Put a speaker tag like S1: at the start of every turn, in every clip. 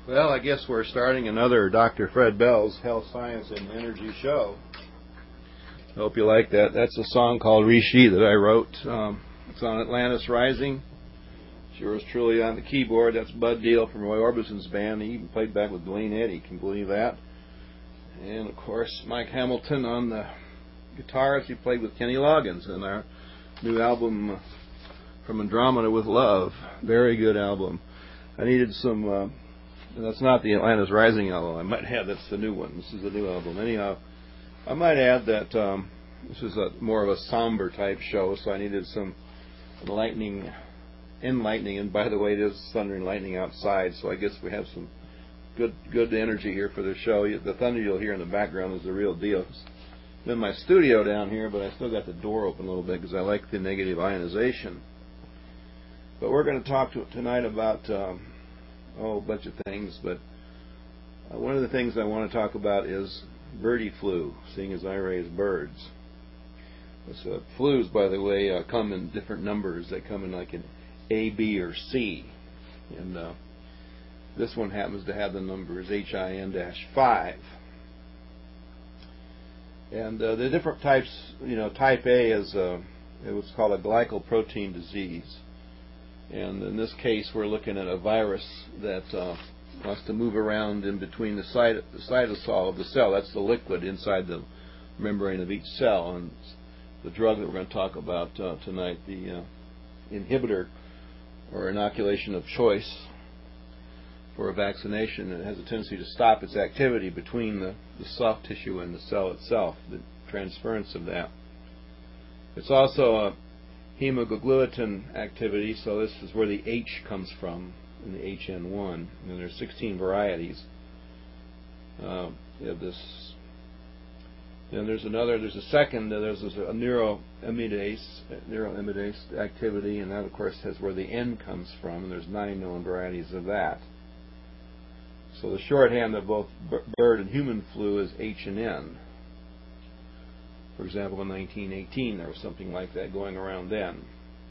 S1: Well, I guess we're starting another Dr. Fred Bell's Health, Science, and Energy show. I hope you like that. That's a song called Rishi that I wrote. It's on Atlantis Rising. Yours truly on the keyboard. That's Bud Deal from Roy Orbison's band. He even played back with Blaine Eddy. Can you believe that? And, of course, Mike Hamilton on the guitars. He played with Kenny Loggins in our new album From Andromeda with Love. Very good album. I needed some... that's not the Atlantis Rising album. I might add that's the new one. This is the new album. Anyhow, I might add that this is more of a somber type show, so I needed some enlightening. And by the way, it is thunder and lightning outside, so I guess we have some good energy here for the show. The thunder you'll hear in the background is the real deal. I'm in my studio down here, but I still got the door open a little bit because I like the negative ionization. But we're going to talk tonight about a bunch of things, but one of the things I want to talk about is birdie flu, seeing as I raise birds. Flus, by the way, come in different numbers. They come in like an A, B, or C, and this one happens to have the numbers HIN-5. And the different types, type A is what's called a glycoprotein disease. And in this case, we're looking at a virus that wants to move around in between the cytosol of the cell. That's the liquid inside the membrane of each cell. And the drug that we're going to talk about tonight, the inhibitor or inoculation of choice for a vaccination, it has a tendency to stop its activity between the soft tissue and the cell itself, the transference of that. It's also a hemagglutinin activity, so this is where the H comes from in the HN1, and there's 16 varieties. You have this. Then there's a neuroimidase activity, and that of course is where the N comes from, and there's 9 known varieties of that. So the shorthand of both bird and human flu is H and N. For example, in 1918 there was something like that going around then.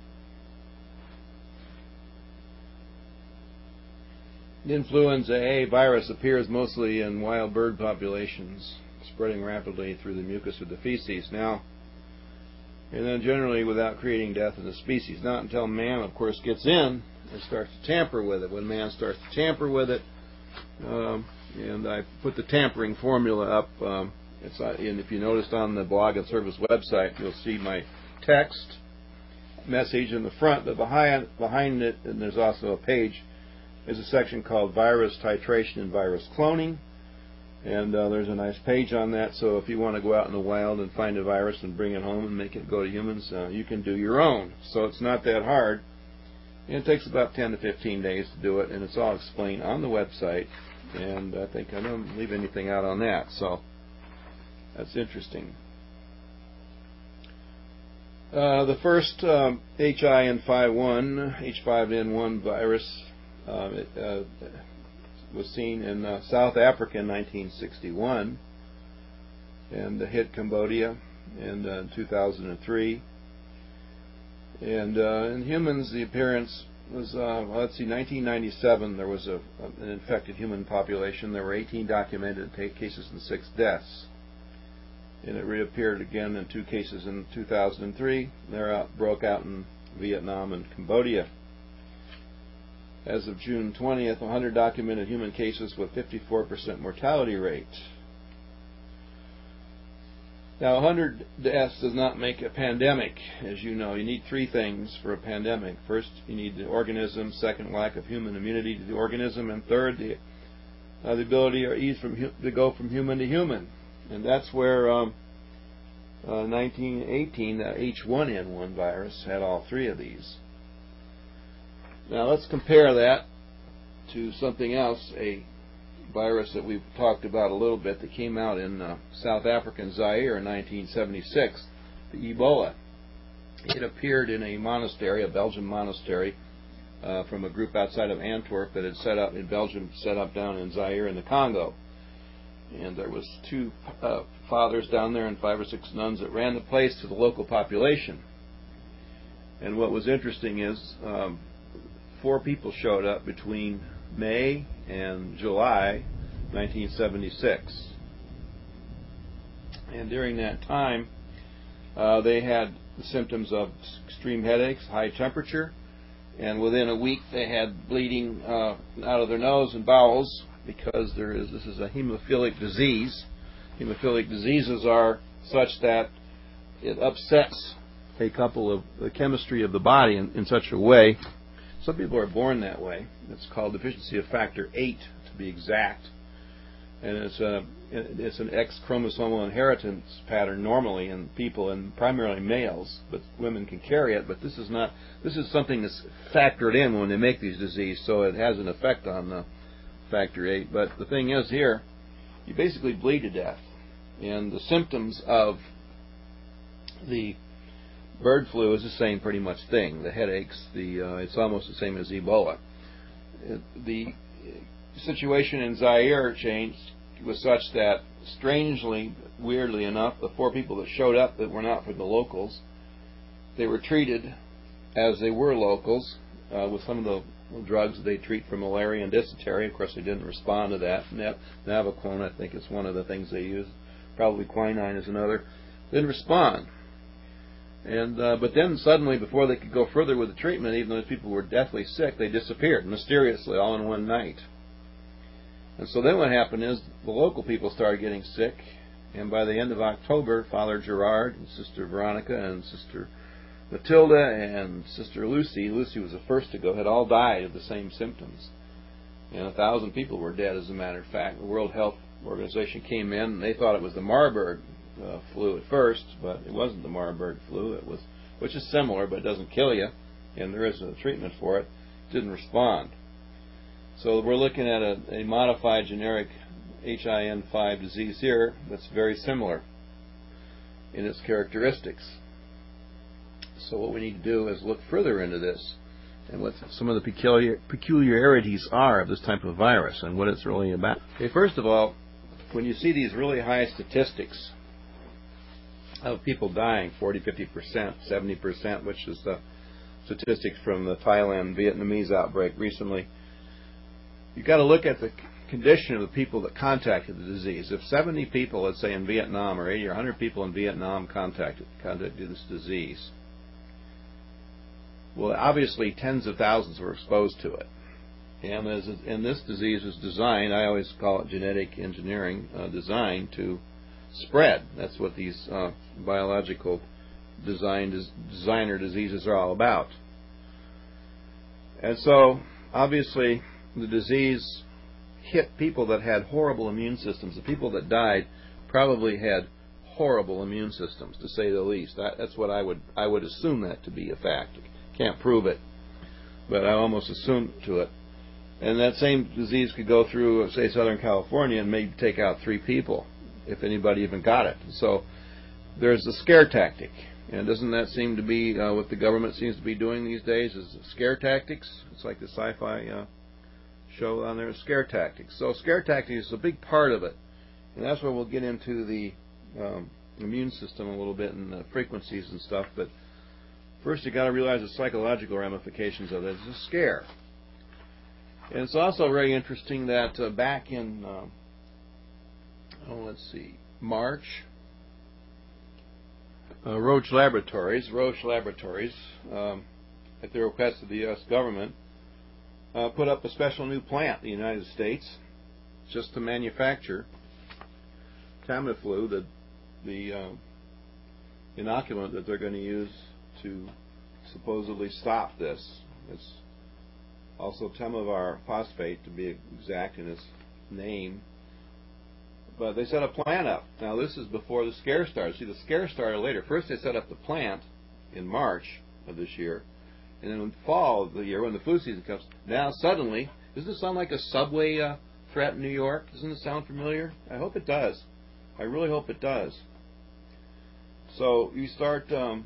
S1: The influenza A virus appears mostly in wild bird populations, spreading rapidly through the mucus of the feces. Now, and then generally without creating death in the species. Not until man, of course, gets in and starts to tamper with it. When man starts to tamper with it, and I put the tampering formula up. And if you noticed on the Blog and Service website, you'll see my text message in the front, but behind it, and there's also a page, is a section called Virus Titration and Virus Cloning. And there's a nice page on that, so if you want to go out in the wild and find a virus and bring it home and make it go to humans, you can do your own. So it's not that hard. And it takes about 10 to 15 days to do it, and it's all explained on the website. And I think I don't leave anything out on that, so that's interesting. The first H5N1 virus was seen in South Africa in 1961 and hit Cambodia in 2003. And in humans, the appearance was, 1997, there was an infected human population. There were 18 documented cases and 6 deaths. And it reappeared again in 2 cases in 2003. Broke out in Vietnam and Cambodia. As of June 20th, 100 documented human cases with 54% mortality rate. Now, 100 deaths does not make a pandemic, as you know. You need 3 things for a pandemic. First, you need the organism. Second, lack of human immunity to the organism. And third, the ability or ease to go from human to human. And that's where 1918, the H1N1 virus had all 3 of these. Now let's compare that to something else, a virus that we've talked about a little bit that came out in South African Zaire in 1976, the Ebola. It appeared in a monastery, a Belgian monastery, from a group outside of Antwerp that had set up in Belgium, set up down in Zaire in the Congo. And there was 2 fathers down there and 5 or 6 nuns that ran the place to the local population. And what was interesting is 4 people showed up between May and July 1976. And during that time, they had the symptoms of extreme headaches, high temperature, and within a week they had bleeding out of their nose and bowels, because this is a hemophilic disease. Hemophilic diseases are such that it upsets a couple of the chemistry of the body in such a way. Some people are born that way. It's called deficiency of factor VIII, to be exact, and it's an X chromosomal inheritance pattern normally in people, and primarily males, but women can carry it. But this is something that's factored in when they make these diseases, so it has an effect on the factor VIII. But the thing is, here you basically bleed to death, and the symptoms of the bird flu is the same pretty much thing. The headaches, it's almost the same as Ebola. The situation in Zaire changed was such that, strangely, weirdly enough, the 4 people that showed up that were not from the locals, they were treated as they were locals with some of the drugs that they treat for malaria and dysentery. Of course, they didn't respond to that. Navaquone, I think, is one of the things they use. Probably quinine is another. Didn't respond. And but then suddenly, before they could go further with the treatment, even though those people were deathly sick, they disappeared mysteriously all in one night. And so then what happened is the local people started getting sick, and by the end of October, Father Gerard and Sister Veronica and Sister Matilda and Sister Lucy was the first to go, had all died of the same symptoms. And 1,000 people were dead, as a matter of fact. The World Health Organization came in, and they thought it was the Marburg flu at first, but it wasn't the Marburg flu. It was, which is similar, but it doesn't kill you, and there is a treatment for it. It didn't respond. So we're looking at a modified generic HIN5 disease here that's very similar in its characteristics. So what we need to do is look further into this and what some of the peculiarities are of this type of virus and what it's really about. Okay, first of all, when you see these really high statistics of people dying, 40, 50%, 70%, which is the statistics from the Thailand Vietnamese outbreak recently, you've got to look at the condition of the people that contacted the disease. If 70 people, let's say in Vietnam, or 80 or 100 people in Vietnam contacted this disease, well, obviously tens of thousands were exposed to it. And this disease is designed, I always call it genetic engineering, designed to spread. That's what these biological designer diseases are all about. And so, obviously, the disease hit people that had horrible immune systems. The people that died probably had horrible immune systems, to say the least. That's what I would assume that to be a fact. Can't prove it, but I almost assume to it. And that same disease could go through, say, Southern California and maybe take out 3 people, if anybody even got it. So there's the scare tactic. And doesn't that seem to be what the government seems to be doing these days, is scare tactics? It's like the sci-fi show on there, scare tactics. So scare tactics is a big part of it. And that's where we'll get into the immune system a little bit and the frequencies and stuff. But first you've got to realize the psychological ramifications of it. It's a scare. And it's also very interesting that back in, March, Roche Laboratories, at the request of the U.S. government, put up a special new plant in the United States just to manufacture Tamiflu, the inoculant that they're going to use to supposedly stop this. It's also Temavar phosphate, to be exact in its name. But they set a plant up. Now this is before the scare started. See, the scare started later. First they set up the plant in March of this year, and then in the fall of the year, when the flu season comes, now suddenly, doesn't it sound like a subway threat in New York? Doesn't it sound familiar? I hope it does. I really hope it does. So you start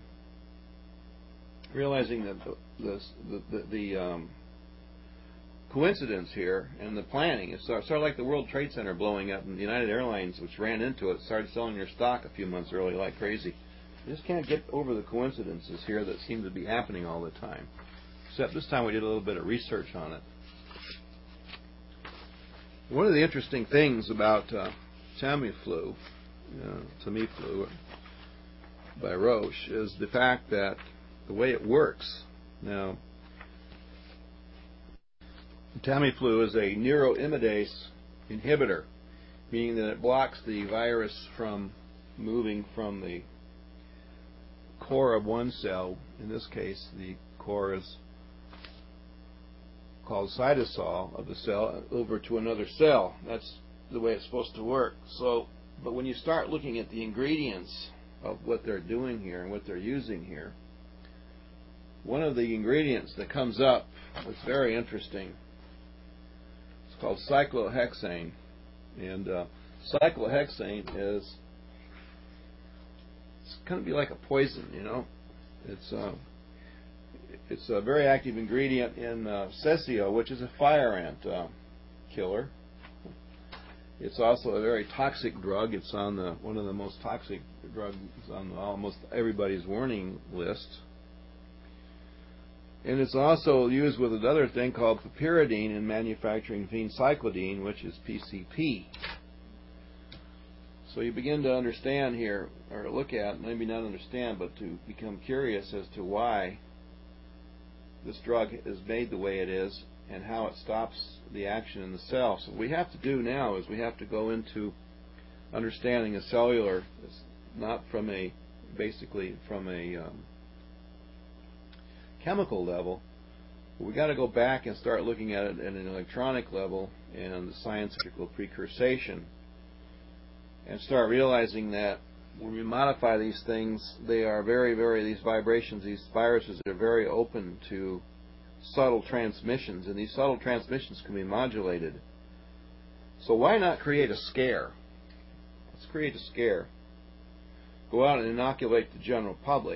S1: realizing that the coincidence here and the planning is sort of like the World Trade Center blowing up, and the United Airlines, which ran into it, started selling their stock a few months early like crazy. You just can't get over the coincidences here that seem to be happening all the time. Except this time we did a little bit of research on it. One of the interesting things about Tamiflu, Tamiflu by Roche, is the fact that the way it works. Now, Tamiflu is a neuraminidase inhibitor, meaning that it blocks the virus from moving from the core of one cell. In this case, the core is called cytosol of the cell, over to another cell. That's the way it's supposed to work. So, but when you start looking at the ingredients of what they're doing here and what they're using here, one of the ingredients that comes up that's very interesting, it's called cyclohexane. And cyclohexane is, it's going to be like a poison, you know. It's a very active ingredient in Cesio, which is a fire ant killer. It's also a very toxic drug. It's on one of the most toxic drugs on almost everybody's warning list. And it's also used with another thing called piperidine in manufacturing phencyclidine, which is PCP. So you begin to understand here, or look at, maybe not understand, but to become curious as to why this drug is made the way it is and how it stops the action in the cell. So what we have to do now is we have to go into understanding a cellular, not from basically from a chemical level, but we got to go back and start looking at it at an electronic level and the scientific precursation, and start realizing that when we modify these things, they are these vibrations, these viruses are very open to subtle transmissions, and these subtle transmissions can be modulated. So why not create a scare? Let's create a scare. Go out and inoculate the general public,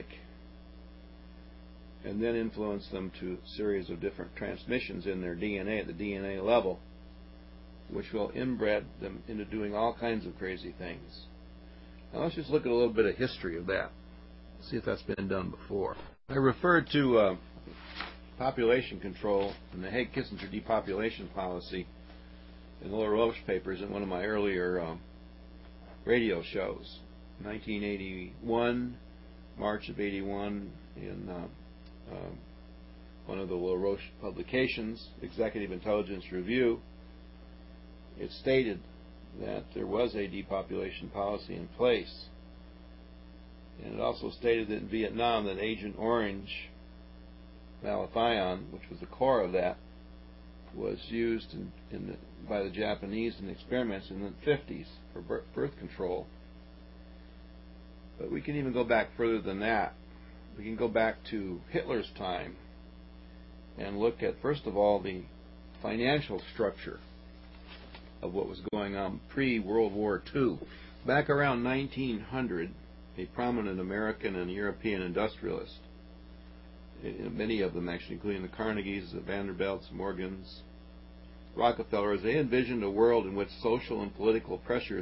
S1: and then influence them to a series of different transmissions in their DNA at the DNA level, which will inbred them into doing all kinds of crazy things. Now let's just look at a little bit of history of that. See if that's been done before. I referred to population control and the Haig-Kissinger depopulation policy in the LaRoche papers in one of my earlier radio shows. 1981, March of 81, in one of the LaRoche publications, Executive Intelligence Review, it stated that there was a depopulation policy in place. And it also stated that in Vietnam that Agent Orange, malathion, which was the core of that, was used by the Japanese in experiments in the 50s for birth control. But we can even go back further than that. We can go back to Hitler's time and look at, first of all, the financial structure of what was going on pre-World War II. Back around 1900, a prominent American and European industrialist, many of them actually, including the Carnegies, the Vanderbilts, Morgans, Rockefellers, they envisioned a world in which social and political pressures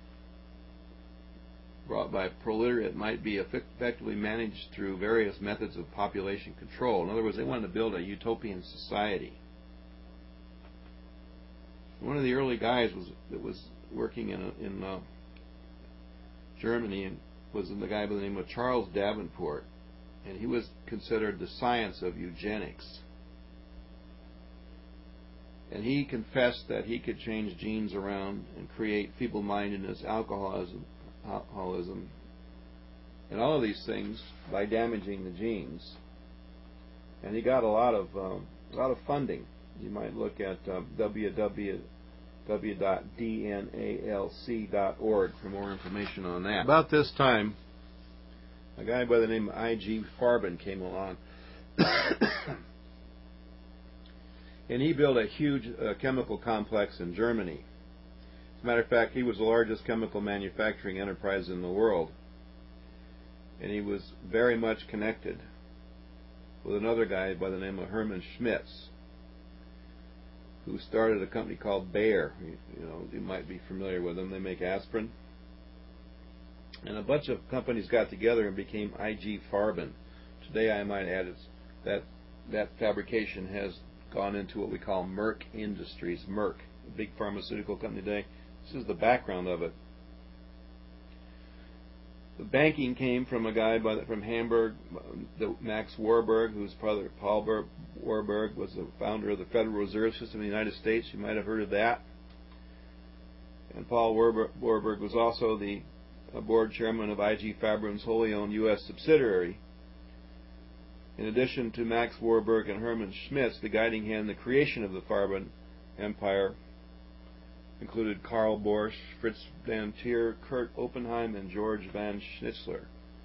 S1: brought by proletaryat might be effectively managed through various methods of population control. In other words, they wanted to build a utopian society. One of the early guys that was working in Germany was the guy by the name of Charles Davenport, and he was considered the science of eugenics. And he confessed that he could change genes around and create feeble-mindedness, alcoholism, and all of these things by damaging the genes. And he got a lot of funding. You might look at www.dnalc.org for more information on that. About this time, a guy by the name of I.G. Farben came along, and he built a huge chemical complex in Germany. As a matter of fact, he was the largest chemical manufacturing enterprise in the world, and he was very much connected with another guy by the name of Hermann Schmitz, who started a company called Bayer. You might be familiar with them. They make aspirin. And a bunch of companies got together and became I.G. Farben. Today, I might add, that fabrication has gone into what we call Merck Industries. Merck a big pharmaceutical company today. This is the background of it. The banking came from a guy from Hamburg, Max Warburg, whose brother Paul Warburg was the founder of the Federal Reserve System in the United States. You might have heard of that. And Paul Warburg was also the board chairman of IG Farben's wholly owned U.S. subsidiary. In addition to Max Warburg and Hermann Schmitz, the guiding hand in the creation of the Farben empire included Karl Borsch, Fritz van Tier, Kurt Oppenheim, and George van Schnitzler.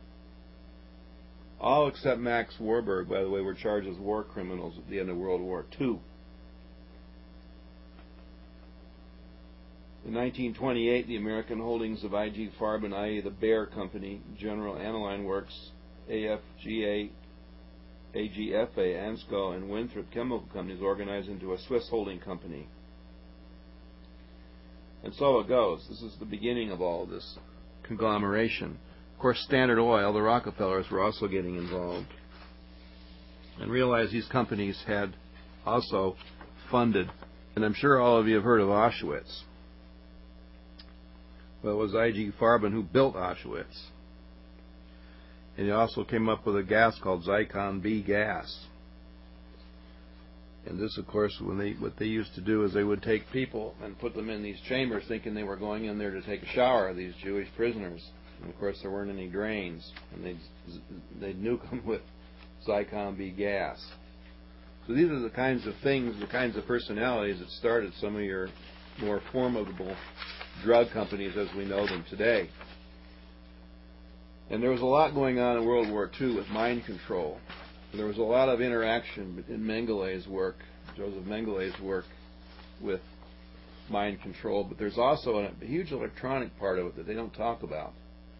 S1: All except Max Warburg, by the way, were charged as war criminals at the end of World War II. In 1928, the American holdings of IG Farben, i.e. the Bayer Company, General Aniline Works, AFGA, AGFA, Ansco, and Winthrop Chemical Companies organized into a Swiss holding company. And so it goes. This is the beginning of all of this conglomeration. Of course, Standard Oil, the Rockefellers, were also getting involved and realized these companies had also funded, and I'm sure all of you have heard of Auschwitz. Well, it was IG Farben who built Auschwitz. And he also came up with a gas called Zyklon B gas. And this, of course, what they used to do is they would take people and put them in these chambers thinking they were going in there to take a shower, these Jewish prisoners. And, of course, there weren't any drains. And they'd nuke them with Zyklon B gas. So these are the kinds of things, the kinds of personalities that started some of your more formidable drug companies as we know them today. And there was a lot going on in World War II with mind control. There was a lot of interaction in Mengelé's work, Joseph Mengelé's work, with mind control. But there's also a huge electronic part of it that they don't talk about.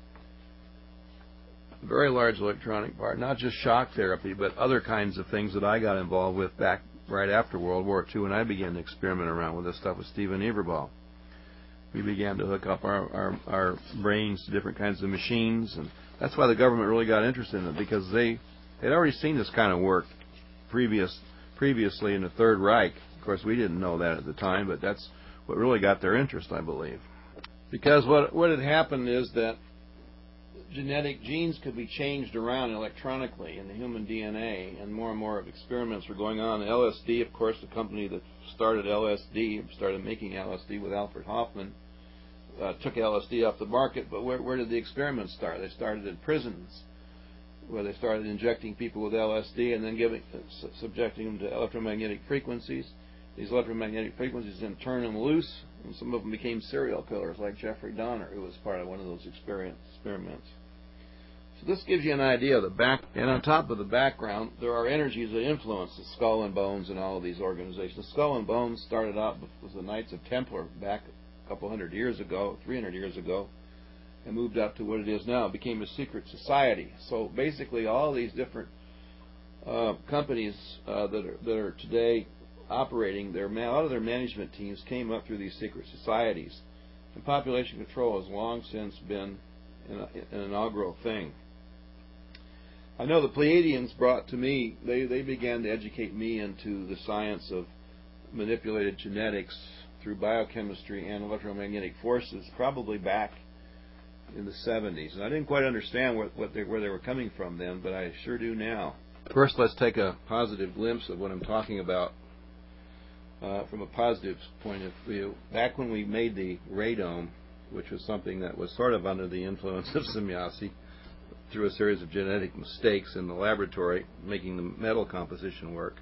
S1: A very large electronic part, not just shock therapy, but other kinds of things that I got involved with back right after World War II, and I began to experiment around with this stuff with Stephen Eberball. We began to hook up our brains to different kinds of machines, and that's why the government really got interested in it, because they'd already seen this kind of work previously in the Third Reich. Of course, we didn't know that at the time, but that's what really got their interest, I believe. Because what had happened is that genetic genes could be changed around electronically in the human DNA, and more of experiments were going on. LSD, of course, the company that started LSD, started making LSD with Alfred Hoffman, took LSD off the market, but where did the experiments start? They started in prisons, where they started injecting people with LSD and then subjecting them to electromagnetic frequencies. These electromagnetic frequencies then turned them loose, and some of them became serial killers, like Jeffrey Dahmer, who was part of one of those experiments. So this gives you an idea of the back. And on top of the background, there are energies that influence the Skull and Bones and all of these organizations. The Skull and Bones started out with the Knights of Templar back a couple 300 years ago, and moved up to what it is now. It became a secret society. So basically, all these different companies that are today operating, a lot of their management teams came up through these secret societies. And population control has long since been an inaugural thing. I know the Pleiadians brought to me, they began to educate me into the science of manipulated genetics through biochemistry and electromagnetic forces, probably back in the 70s. And I didn't quite understand where they were coming from then, but I sure do now. First, let's take a positive glimpse of what I'm talking about from a positive point of view. Back when we made the radome, which was something that was sort of under the influence of Semjase, through a series of genetic mistakes in the laboratory, making the metal composition work,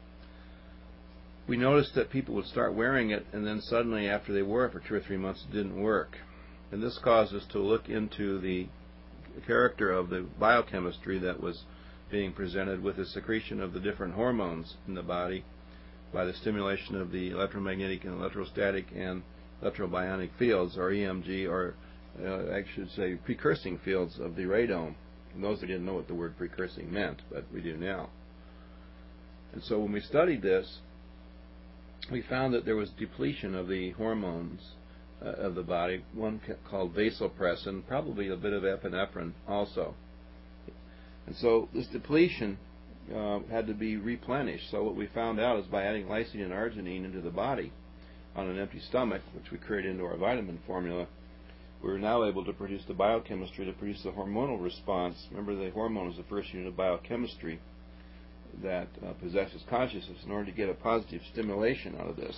S1: we noticed that people would start wearing it, and then suddenly, after they wore it for 2 or 3 months, it didn't work. And this caused us to look into the character of the biochemistry that was being presented with the secretion of the different hormones in the body by the stimulation of the electromagnetic and electrostatic and electrobionic fields, or EMG, or I should say precursing fields of the radome. And those that didn't know what the word precursing meant, but we do now. And so when we studied this, we found that there was depletion of the hormones of the body, one called vasopressin, probably a bit of epinephrine also. And so this depletion had to be replenished. So what we found out is by adding lysine and arginine into the body, on an empty stomach, which we create into our vitamin formula, we're now able to produce the biochemistry to produce the hormonal response. Remember, the hormone is the first unit of biochemistry that possesses consciousness in order to get a positive stimulation out of this.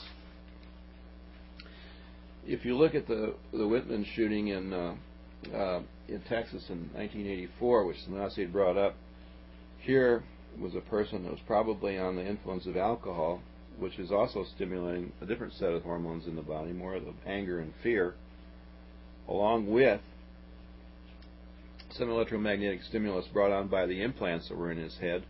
S1: If you look at the Whitman shooting in Texas in 1984, which Sanasi brought up, here was a person that was probably on the influence of alcohol, which is also stimulating a different set of hormones in the body, more of the anger and fear, along with some electromagnetic stimulus brought on by the implants that were in his head.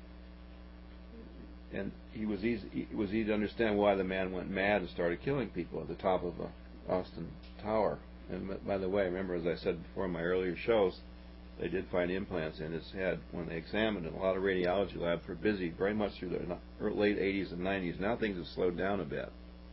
S1: And it was easy to understand why the man went mad and started killing people at the top of Austin Tower. And by the way, remember, as I said before in my earlier shows, they did find implants in his head when they examined it. A lot of radiology labs were busy very much through the late 80s and 90s. Now things have slowed down a bit.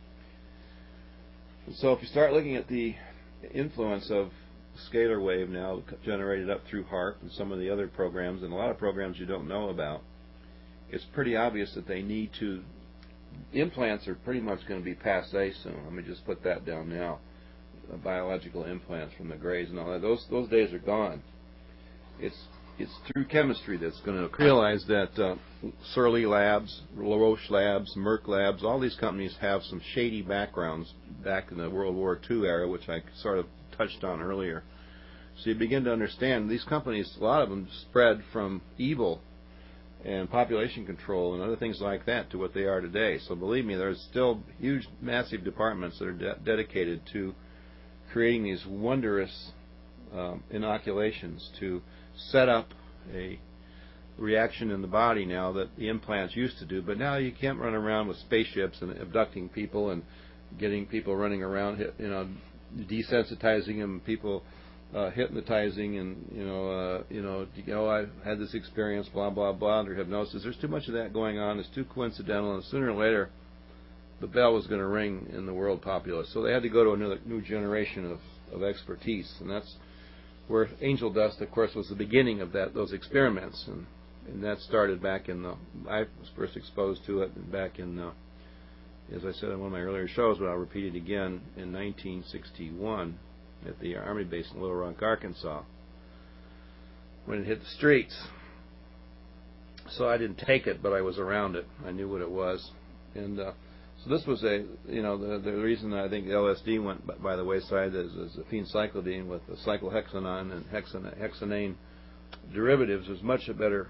S1: And so if you start looking at the influence of scalar wave now generated up through HAARP and some of the other programs, and a lot of programs you don't know about, it's pretty obvious that they need to. Implants are pretty much going to be passé soon. Let me just put that down now. Biological implants from the Greys and all that. Those days are gone. It's through chemistry that's going to realize that Surly Labs, Roche Labs, Merck Labs, all these companies have some shady backgrounds back in the World War II era, which I sort of touched on earlier. So you begin to understand these companies, a lot of them spread from evil and population control and other things like that to what they are today. So believe me, there's still huge, massive departments that are dedicated to creating these wondrous inoculations to set up a reaction in the body now that the implants used to do. But now you can't run around with spaceships and abducting people and getting people running around, desensitizing them, people hypnotizing, and I had this experience, blah blah blah, under hypnosis. There's too much of that going on. It's too coincidental, and sooner or later, the bell was going to ring in the world populace. So they had to go to another new generation of expertise, and that's where angel dust, of course, was the beginning of those experiments, and that started back I was first exposed to it back in, as I said in one of my earlier shows, but I'll repeat it again, in 1961 at the Army base in Little Rock, Arkansas, when it hit the streets. So I didn't take it, but I was around it. I knew what it was, and so this was the reason I think LSD went by the wayside is the phencyclidine with the cyclohexanon and hexanane derivatives was much a better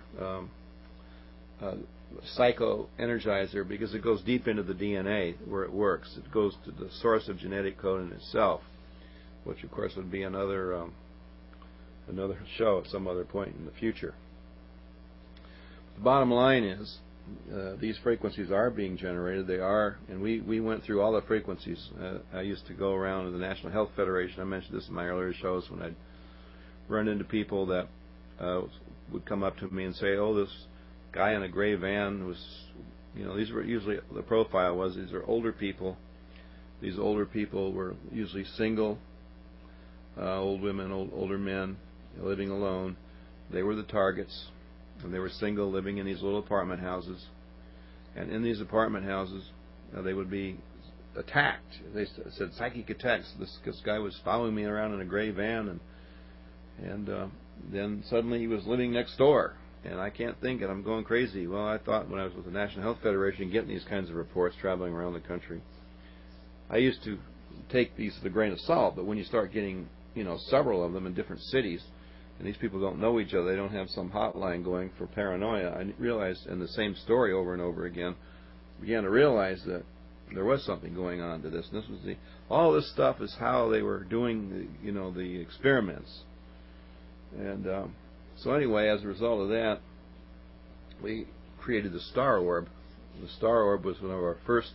S1: psycho-energizer because it goes deep into the DNA where it works. It goes to the source of genetic code in itself, which of course would be another show at some other point in the future. The bottom line is, these frequencies are being generated. They are, and we went through all the frequencies. I used to go around to the National Health Federation. I mentioned this in my earlier shows when I'd run into people that would come up to me and say, "Oh, this guy in a gray van was," these were usually, the profile was, these are older people. These older people were usually single, old women, older men, living alone. They were the targets. And they were single, living in these little apartment houses. And in these apartment houses, they would be attacked. They said psychic attacks. This guy was following me around in a gray van, and then suddenly he was living next door. And I can't think, and I'm going crazy. Well, I thought when I was with the National Health Federation getting these kinds of reports traveling around the country, I used to take these with a grain of salt. But when you start getting, several of them in different cities, and these people don't know each other, they don't have some hotline going for paranoia, I realized, in the same story over and over again, began to realize that there was something going on to this. And this was all this stuff is how they were doing the experiments. And so anyway, as a result of that, we created the Star Orb. The Star Orb was one of our first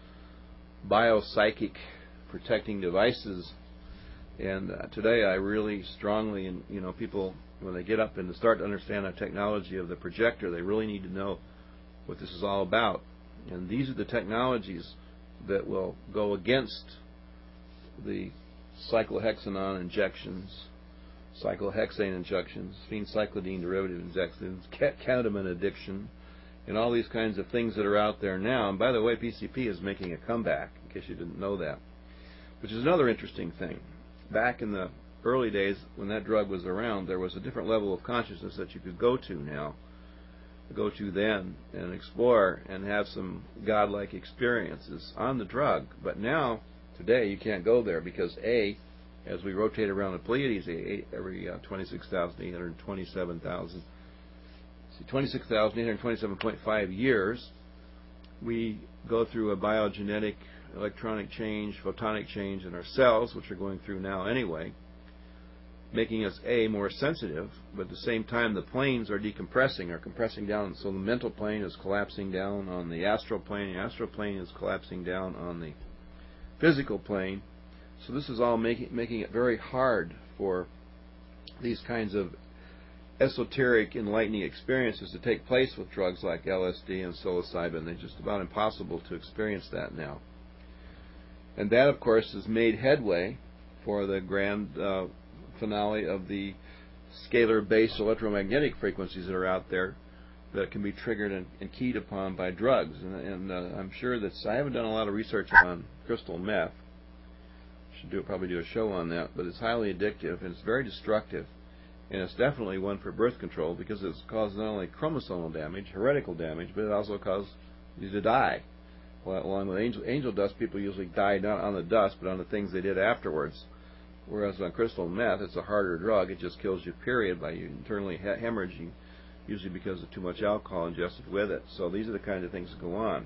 S1: biopsychic protecting devices. And today I really strongly, and people, when they get up and start to understand the technology of the projector, they really need to know what this is all about. And these are the technologies that will go against the cyclohexanon injections, cyclohexane injections, phencyclidine derivative injections, ketamine addiction, and all these kinds of things that are out there now. And by the way, PCP is making a comeback. in case you didn't know that. Which is another interesting thing. Back in the early days when that drug was around, there was a different level of consciousness that you could go to then and explore and have some godlike experiences on the drug. But now, today, you can't go there because as we rotate around the Pleiades every 26,827.5 years, we go through a biogenetic electronic change, photonic change in our cells, which are going through now anyway, making us more sensitive, but at the same time the planes are decompressing, are compressing down, so the mental plane is collapsing down on the astral plane, the astral plane is collapsing down on the physical plane. So this is all making it very hard for these kinds of esoteric enlightening experiences to take place with drugs like LSD and psilocybin. They're just about impossible to experience that now. And that, of course, has made headway for the grand finale of the scalar-based electromagnetic frequencies that are out there that can be triggered and keyed upon by drugs. And I'm sure that I haven't done a lot of research on crystal meth. Should probably do a show on that, but it's highly addictive and it's very destructive, and it's definitely one for birth control because it's caused not only chromosomal damage, heretical damage, but it also causes you to die. Well, along with angel dust, people usually die not on the dust, but on the things they did afterwards. Whereas on crystal meth, it's a harder drug. It just kills you, period, by you internally hemorrhaging, usually because of too much alcohol ingested with it. So these are the kind of things that go on.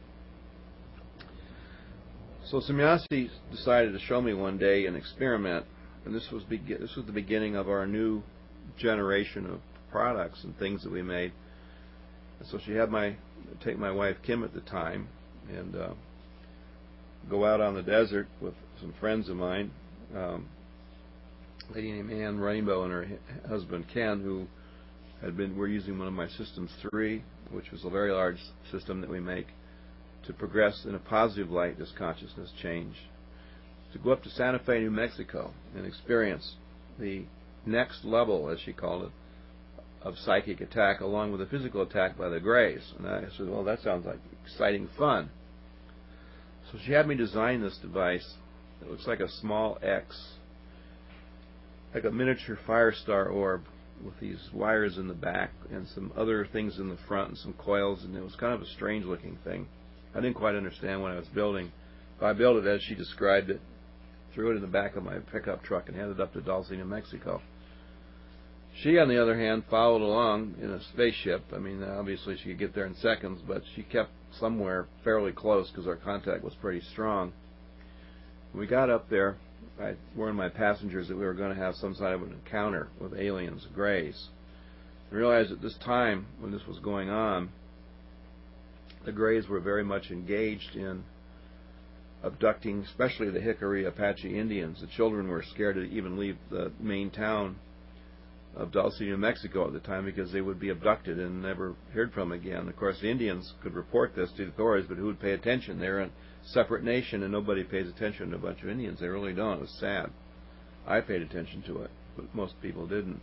S1: So Semjase decided to show me one day an experiment, and this was the beginning of our new generation of products and things that we made. And so she had take my wife Kim at the time and go out on the desert with some friends of mine, a lady named Ann Rainbow and her husband Ken, who were using one of my Systems 3, which was a very large system that we make to progress in a positive light this consciousness change, to go up to Santa Fe, New Mexico and experience the next level, as she called it, of psychic attack along with a physical attack by the Greys. And I said, well, that sounds like exciting fun. So she had me design this device. It looks like a small X, like a miniature fire star orb with these wires in the back and some other things in the front and some coils, and it was kind of a strange looking thing. I didn't quite understand what I was building. But I built it as she described it, threw it in the back of my pickup truck and headed up to Dulce, New Mexico. She, on the other hand, followed along in a spaceship. I mean, obviously she could get there in seconds, but she kept somewhere fairly close because our contact was pretty strong. When we got up there, I warned my passengers that we were going to have some sort of an encounter with aliens, Greys. I realized at this time, when this was going on, the Greys were very much engaged in abducting, especially the Hickory Apache Indians. The children were scared to even leave the main town of Dulce, New Mexico at the time because they would be abducted and never heard from again. Of course, the Indians could report this to the authorities, but who would pay attention? They're a separate nation, and nobody pays attention to a bunch of Indians. They really don't. It was sad. I paid attention to it, but most people didn't.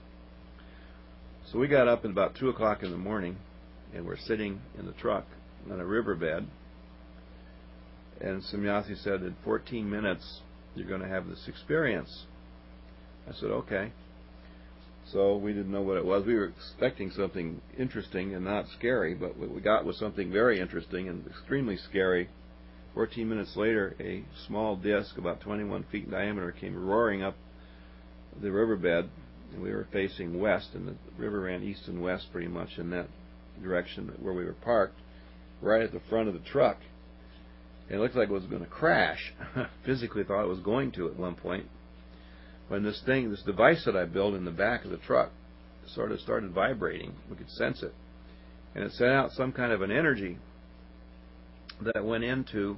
S1: So we got up at about 2 o'clock in the morning, and we're sitting in the truck on a riverbed, and Semjase said, in 14 minutes, you're going to have this experience. I said, okay. So we didn't know what it was. We were expecting something interesting and not scary, but what we got was something very interesting and extremely scary. 14 minutes later, a small disc about 21 feet in diameter came roaring up the riverbed, and we were facing west, and the river ran east and west pretty much in that direction where we were parked, right at the front of the truck. And it looked like it was going to crash. Physically thought it was going to at one point. When this device that I built in the back of the truck sort of started vibrating, we could sense it. And it sent out some kind of an energy that went into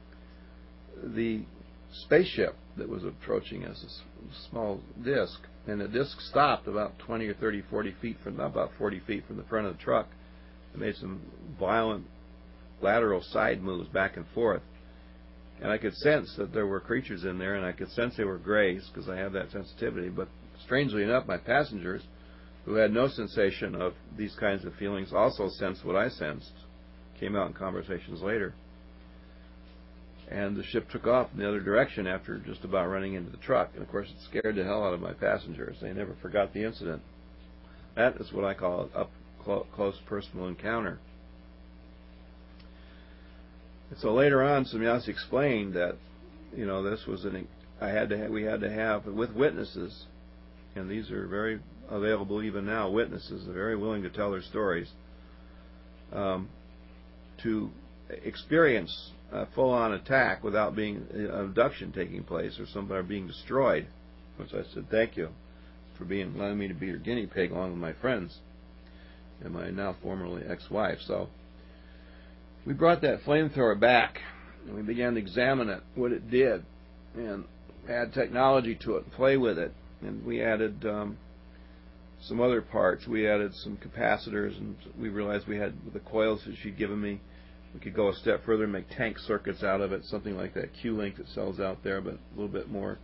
S1: the spaceship that was approaching us, a small disc. And the disc stopped about 20 or 30, 40 feet from, about 40 feet from the front of the truck. It made some violent lateral side moves back and forth. And I could sense that there were creatures in there, and I could sense they were Greys because I have that sensitivity. But strangely enough, my passengers, who had no sensation of these kinds of feelings, also sensed what I sensed. Came out in conversations later. And the ship took off in the other direction after just about running into the truck. And of course, it scared the hell out of my passengers. They never forgot the incident. That is what I call an up-close personal encounter. And so later on, Semyas explained that, this was we had to have with witnesses, and these are very available even now. Witnesses are very willing to tell their stories, to experience a full-on attack without being an abduction taking place or somebody being destroyed. Which I said, thank you for allowing me to be your guinea pig along with my friends and my now formerly ex-wife. So we brought that flamethrower back and we began to examine it, what it did, and add technology to it and play with it. And we added some other parts. We added some capacitors, and we realized we had the coils that she'd given me. We could go a step further and make tank circuits out of it, something like that Q-Link that sells out there, but a little bit more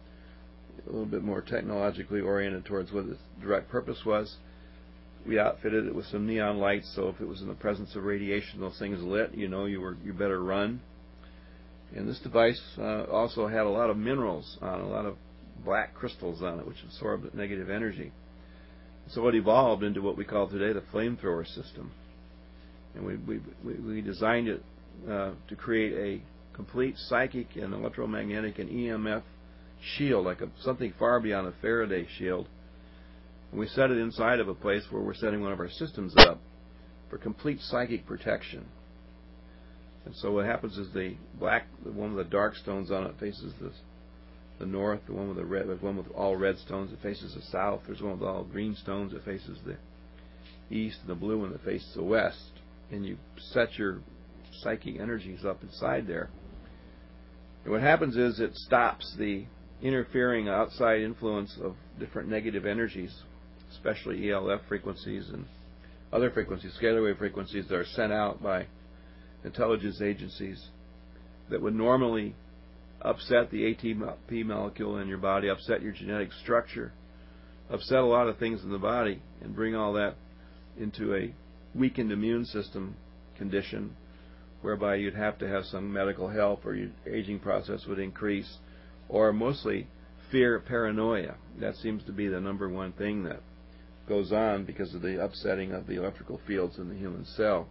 S1: technologically oriented towards what its direct purpose was. We outfitted it with some neon lights, so if it was in the presence of radiation, those things lit, you better run. And this device also had a lot of minerals on it, a lot of black crystals on it, which absorbed negative energy. So it evolved into what we call today the flamethrower system. And we designed it to create a complete psychic and electromagnetic and EMF shield, like something far beyond a Faraday shield. And we set it inside of a place where we're setting one of our systems up for complete psychic protection. And so what happens is the one with the dark stones on it faces the north. The one with the red, there's one with all red stones that faces the south. There's one with all green stones that faces the east, and the blue one that faces the west. And you set your psychic energies up inside there. And what happens is it stops the interfering outside influence of different negative energies, especially ELF frequencies and other frequencies, scalar wave frequencies that are sent out by intelligence agencies that would normally upset the ATP molecule in your body, upset your genetic structure, upset a lot of things in the body, and bring all that into a weakened immune system condition whereby you'd have to have some medical help, or your aging process would increase, or mostly fear, paranoia. That seems to be the number one thing that goes on because of the upsetting of the electrical fields in the human cell.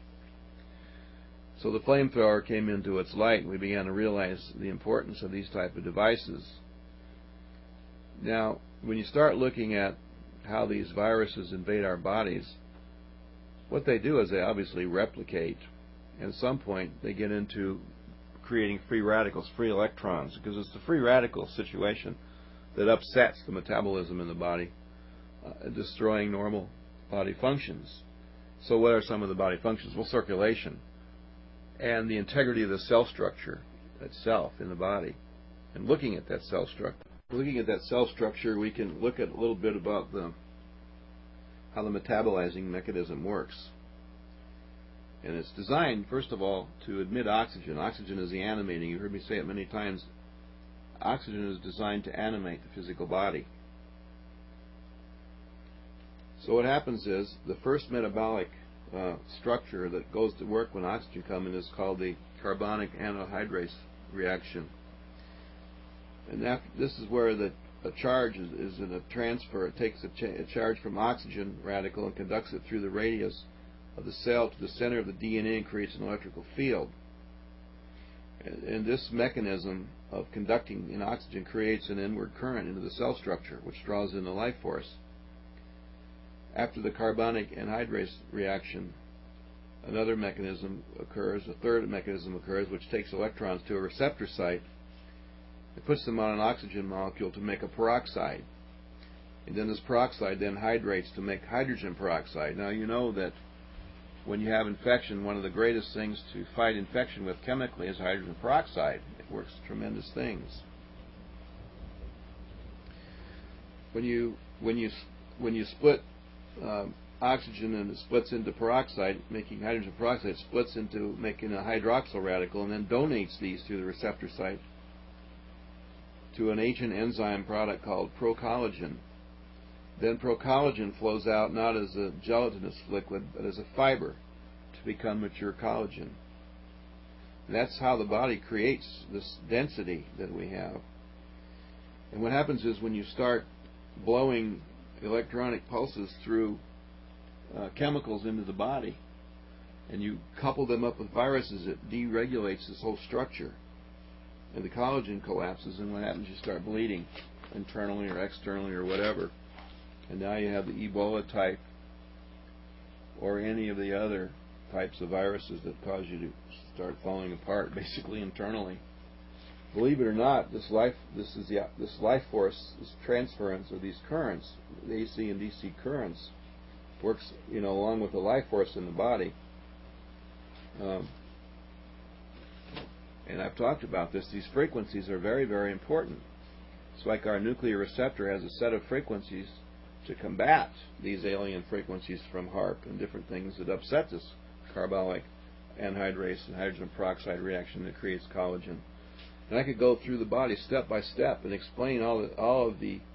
S1: So the flamethrower came into its light, and we began to realize the importance of these type of devices. Now, when you start looking at how these viruses invade our bodies, what they do is they obviously replicate, and at some point they get into creating free radicals, free electrons, because it's the free radical situation that upsets the metabolism in the body, destroying normal body functions. So what are some of the body functions? Well, circulation and the integrity of the cell structure itself in the body. And looking at that cell structure, we can look at a little bit about how the metabolizing mechanism works. And it's designed, first of all, to emit oxygen. Oxygen is the animating. You've heard me say it many times. Oxygen is designed to animate the physical body. So what happens is the first metabolic structure that goes to work when oxygen comes in is called the carbonic anhydrase reaction. And this is where the charge is in a transfer. It takes a charge from oxygen radical and conducts it through the radius of the cell to the center of the DNA and creates an electrical field. And this mechanism of conducting in oxygen creates an inward current into the cell structure, which draws in the life force. After the carbonic anhydrase reaction, another mechanism occurs, a third mechanism occurs, which takes electrons to a receptor site. It puts them on an oxygen molecule to make a peroxide. And then this peroxide then hydrates to make hydrogen peroxide. Now you know that when you have infection, one of the greatest things to fight infection with chemically is hydrogen peroxide. It works tremendous things. When you split oxygen and it splits into peroxide, making hydrogen peroxide, it splits into making a hydroxyl radical and then donates these to the receptor site to an ancient enzyme product called procollagen. Then procollagen flows out not as a gelatinous liquid but as a fiber to become mature collagen. And that's how the body creates this density that we have. And what happens is when you start blowing electronic pulses through chemicals into the body, and you couple them up with viruses, it deregulates this whole structure. And the collagen collapses, and what happens, you start bleeding internally or externally or whatever. And now you have the Ebola type or any of the other types of viruses that cause you to start falling apart, basically internally. Believe it or not, this life force, this transference of these currents, the AC and DC currents, works, along with the life force in the body. And I've talked about this. These frequencies are very, very important. It's like our nuclear receptor has a set of frequencies to combat these alien frequencies from HAARP and different things that upset this carbolic anhydrase and hydrogen peroxide reaction that creates collagen. And I could go through the body step by step and explain all of the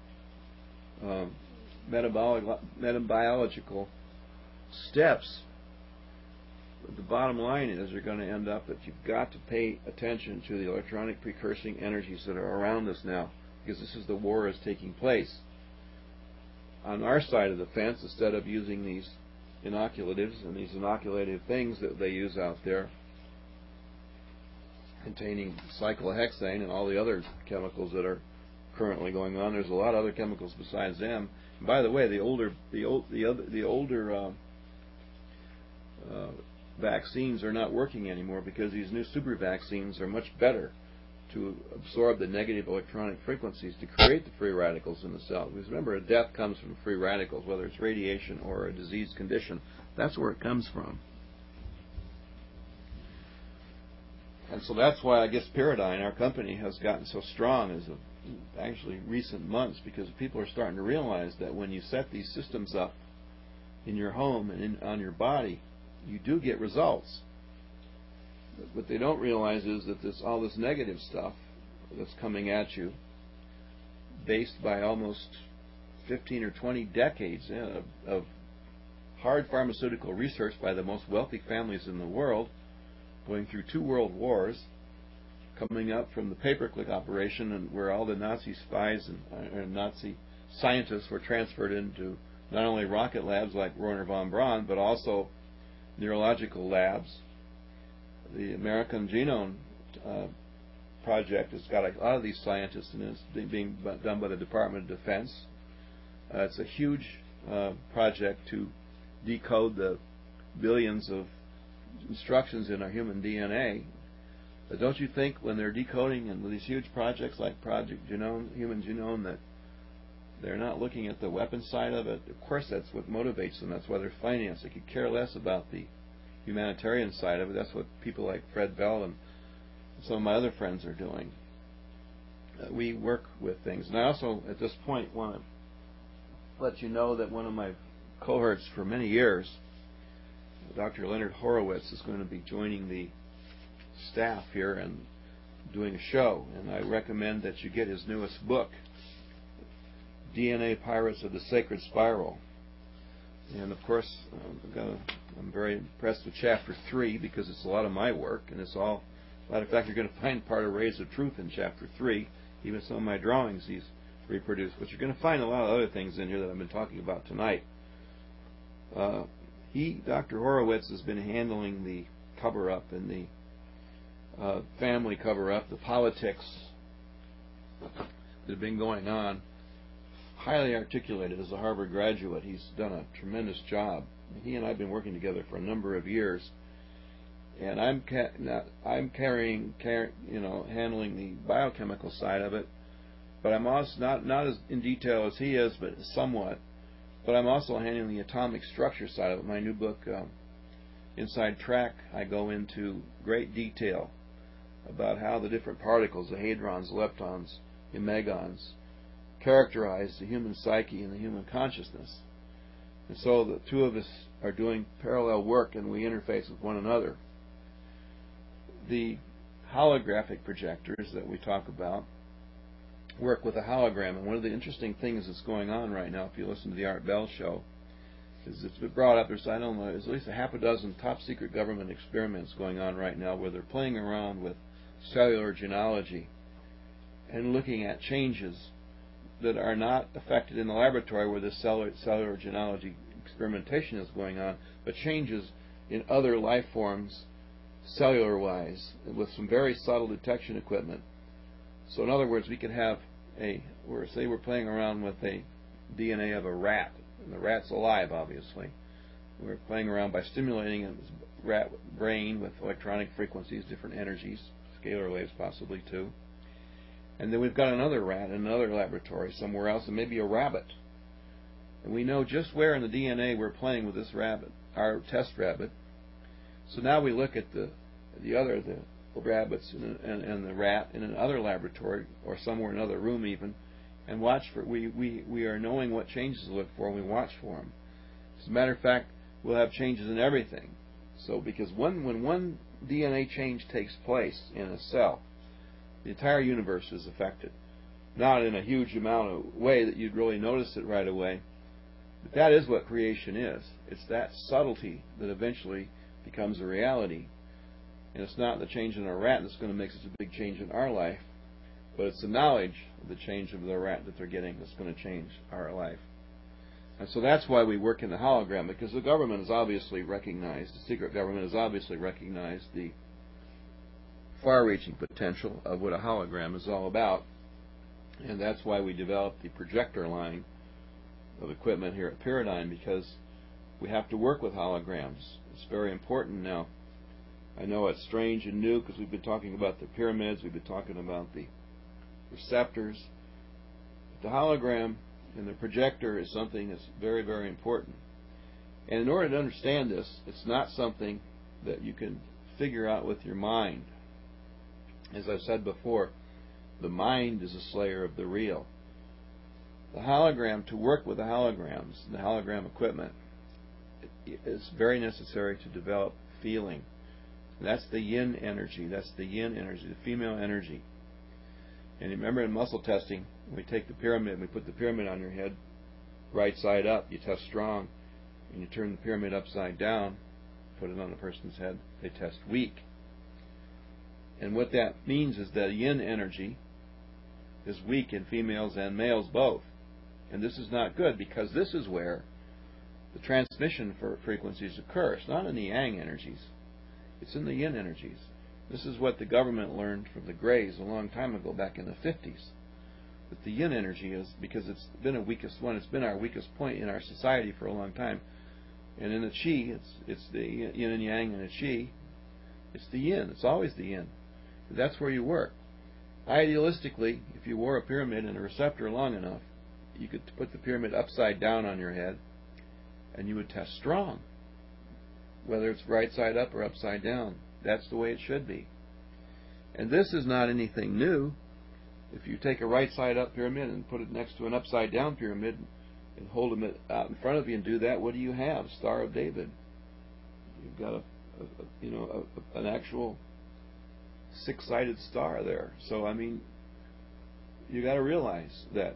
S1: metabiological steps. But the bottom line is you're going to end up that you've got to pay attention to the electronic precursing energies that are around us now, because this is the war is taking place. On our side of the fence, instead of using these inoculatives and these inoculative things that they use out there, containing cyclohexane and all the other chemicals that are currently going on, there's a lot of other chemicals besides them. And by the way, the older vaccines are not working anymore because these new super vaccines are much better to absorb the negative electronic frequencies to create the free radicals in the cell. Because remember, a death comes from free radicals, whether it's radiation or a disease condition. That's where it comes from. And so that's why I guess Paradigm, our company, has gotten so strong as of actually recent months, because people are starting to realize that when you set these systems up in your home and on your body, you do get results. What they don't realize is that all this negative stuff that's coming at you, based by almost 15 or 20 decades of hard pharmaceutical research by the most wealthy families in the world, going through 2 world wars, coming up from the paperclip operation, and where all the Nazi spies and Nazi scientists were transferred into not only rocket labs like Wernher von Braun, but also neurological labs. The American Genome Project has got a lot of these scientists, and it's being done by the Department of Defense. It's a huge project to decode the billions of instructions in our human DNA. But don't you think when they're decoding and with these huge projects like Project Genome, Human Genome, that they're not looking at the weapon side of it? Of course, that's what motivates them. That's why they're financed. They could care less about the humanitarian side of it. That's what people like Fred Bell and some of my other friends are doing. We work with things. And I also, at this point, want to let you know that one of my cohorts for many years, Dr. Leonard Horowitz, is going to be joining the staff here and doing a show. And I recommend that you get his newest book, DNA Pirates of the Sacred Spiral. And of course, I'm very impressed with Chapter 3 because it's a lot of my work, and it's all. Matter of fact, you're going to find part of Rays of Truth in Chapter 3, even some of my drawings he's reproduced. But you're going to find a lot of other things in here that I've been talking about tonight. Dr. Horowitz, has been handling the cover-up and the family cover-up, the politics that have been going on. Highly articulated as a Harvard graduate. He's done a tremendous job. He and I have been working together for a number of years, and I'm handling the biochemical side of it. But I'm also not as in detail as he is, but somewhat. But I'm also handling the atomic structure side of it. My new book, Inside Track, I go into great detail about how the different particles, the hadrons, leptons, the megons, characterize the human psyche and the human consciousness. And so the two of us are doing parallel work, and we interface with one another. The holographic projectors that we talk about work with a hologram, and one of the interesting things that's going on right now, if you listen to the Art Bell show, Because it's been brought up, there's, I don't know, there's at least a half a dozen top secret government experiments going on right now where they're playing around with cellular genealogy and looking at changes that are not affected in the laboratory where this cellular genealogy experimentation is going on, but changes in other life forms cellular-wise with some very subtle detection equipment. So in other words, we could have say we're playing around with a DNA of a rat, and the rat's alive, obviously. We're playing around by stimulating a rat brain with electronic frequencies, different energies, scalar waves possibly too. And then we've got another rat in another laboratory somewhere else, and maybe a rabbit. And we know just where in the DNA we're playing with this rabbit, our test rabbit. So now we look at the rabbits and the rat in another laboratory or somewhere in another room even, and watch for we are knowing what changes to look for, and we watch for them. As a matter of fact, we'll have changes in everything. So because when one DNA change takes place in a cell, the entire universe is affected. Not in a huge amount of way that you'd really notice it right away, but that is what creation is. It's that subtlety that eventually becomes a reality. And it's not the change in a rat that's going to make such a big change in our life, but it's the knowledge of the change of the rat that they're getting that's going to change our life. And so that's why we work in the hologram, because the government has obviously recognized, the secret government has obviously recognized the far-reaching potential of what a hologram is all about. And that's why we developed the projector line of equipment here at Paradigm, because we have to work with holograms. It's very important now. I know it's strange and new because we've been talking about the pyramids, we've been talking about the receptors. But the hologram and the projector is something that's very, very important. And in order to understand this, it's not something that you can figure out with your mind. As I've said before, the mind is a slayer of the real. The hologram, to work with the holograms, the hologram equipment, it's very necessary to develop feeling. That's the yin energy. That's the yin energy, the female energy. And remember in muscle testing, we take the pyramid and we put the pyramid on your head, right side up, you test strong. And you turn the pyramid upside down, put it on a person's head, they test weak. And what that means is that yin energy is weak in females and males both. And this is not good, because this is where the transmission for frequencies occur. It's not in the yang energies. It's in the yin energies. This is what the government learned from the Greys a long time ago, back in the 50s. That the yin energy is, because it's been a weakest one, it's been our weakest point in our society for a long time. And in the Qi, it's the yin and yang, and the Qi, it's the yin. It's always the yin. That's where you work. Idealistically, if you wore a pyramid and a receptor long enough, you could put the pyramid upside down on your head, and you would test strong. Whether it's right side up or upside down. That's the way it should be. And this is not anything new. If you take a right side up pyramid and put it next to an upside down pyramid and hold them out in front of you and do that, what do you have? Star of David. You've got an actual six-sided star there. So I mean, you got to realize that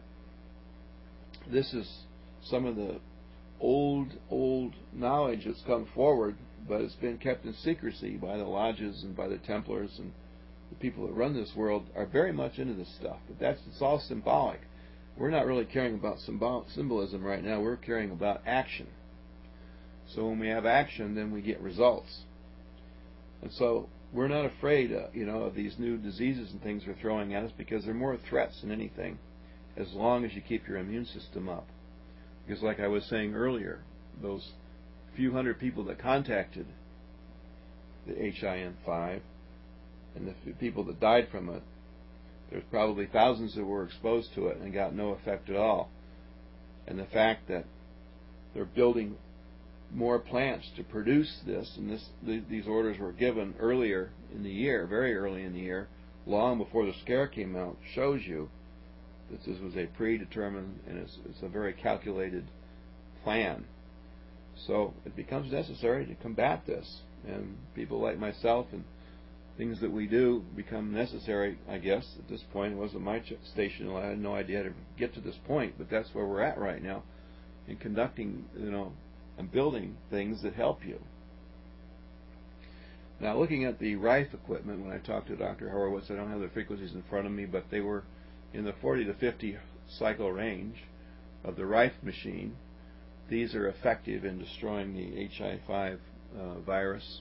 S1: this is some of the old knowledge that's come forward, but it's been kept in secrecy by the lodges and by the Templars, and the people that run this world are very much into this stuff. But it's all symbolic. We're not really caring about symbolism right now. We're caring about action. So when we have action, then we get results. And so we're not afraid, of these new diseases and things they're throwing at us, because they're more threats than anything, as long as you keep your immune system up. Because like I was saying earlier, those few hundred people that contacted the HIN5 and the people that died from it, there's probably thousands that were exposed to it and got no effect at all. And the fact that they're building more plants to produce this, and these orders were given earlier in the year, very early in the year, long before the scare came out, shows you that this was a predetermined and it's a very calculated plan. So it becomes necessary to combat this, and people like myself and things that we do become necessary, I guess. At this point, it wasn't my station. I had no idea how to get to this point, but that's where we're at right now in conducting, and building things that help you. Now, looking at the Rife equipment, when I talked to Dr. Horowitz, I don't have the frequencies in front of me, but they were in the 40 to 50 cycle range of the Rife machine. These are effective in destroying the HI5 virus.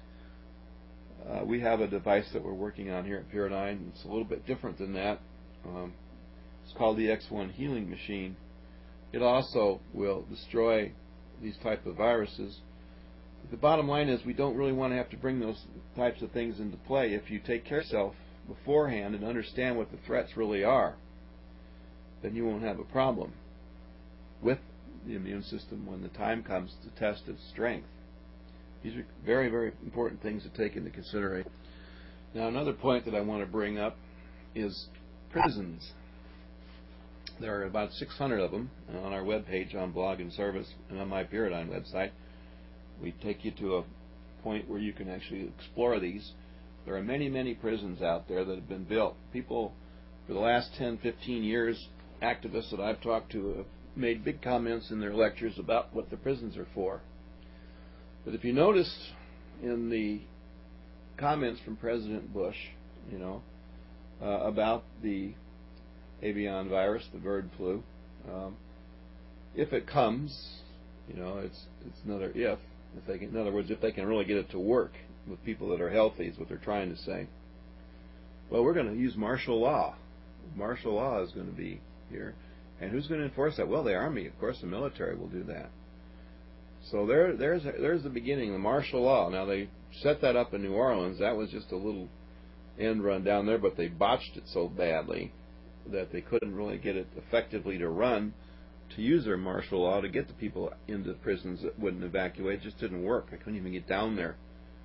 S1: We have a device that we're working on here at Pyridine. It's a little bit different than that. It's called the X1 Healing Machine. It also will destroy these type of viruses. The bottom line is we don't really want to have to bring those types of things into play. If you take care of yourself beforehand and understand what the threats really are, then you won't have a problem with the immune system when the time comes to test its strength. These are very, very important things to take into consideration. Now, another point that I want to bring up is prisons. There are about 600 of them on our webpage on Blog and Service and on my Pyridine website. We take you to a point where you can actually explore these. There are many, many prisons out there that have been built. People, for the last 10, 15 years, activists that I've talked to have made big comments in their lectures about what the prisons are for. But if you notice in the comments from President Bush, about the avian virus, the bird flu, if it comes, it's another if. In other words, if they can really get it to work with people that are healthy, is what they're trying to say. Well, we're going to use martial law. Martial law is going to be here. And who's going to enforce that? Well, the Army, of course, the military will do that. So there's the beginning, the martial law. Now, they set that up in New Orleans. That was just a little end run down there, but they botched it so badly that they couldn't really get it effectively to run, to use their martial law to get the people into prisons that wouldn't evacuate. It just didn't work. They couldn't even get down there.